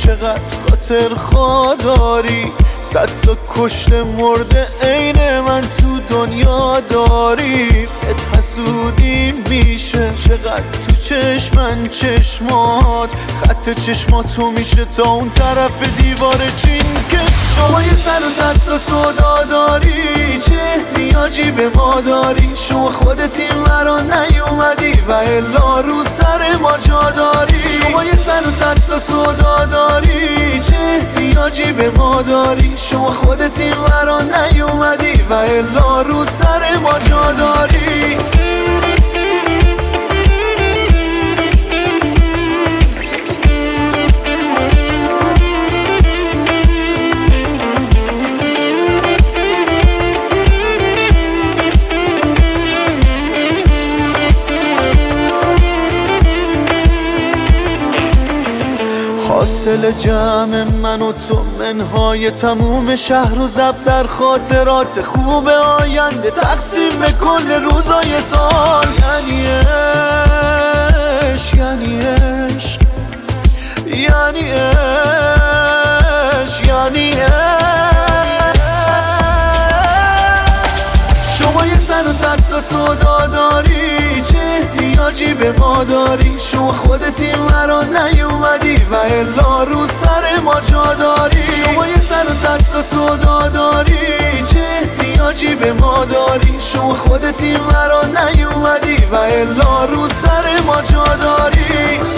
چقدر خاطر خواه داری، 100 تا کشته مرده عین من تو دنیا داری. بهت حسودی میشه چقدر تو چشمن چشمات، خط چشماتو میشه تا اون طرف دیوار چین که شما یه سر و 100 تا سودا داری، چه احتیاجی به ما داری؟ شما خودت این ورا نیومدی و الا رو سر ما جا داری. شما یه سر و 100 تا سودا داری، چه احتیاجی به ما داری؟ شما خودت این ورا نیومدی و الا رو سر ما جا داری. حاصل جمع من و تو منهای تموم شهر و زب در خاطرات خوب آینده، تقسیم به کل روزای سال. یعنی عشق، یعنی عشق، یعنی عشق، یعنی عشق. شما یه سر و 100 تا سودا داری، چه احتیاجی به ما داری؟ شما خودت این ورا نیومدی و الا رو سر ما جا داری. شما یه سر و 100 تا سودا داری، چه احتیاجی به ما داری؟ شما خودت این ورا نیومدی و الا رو سر ما جا داری.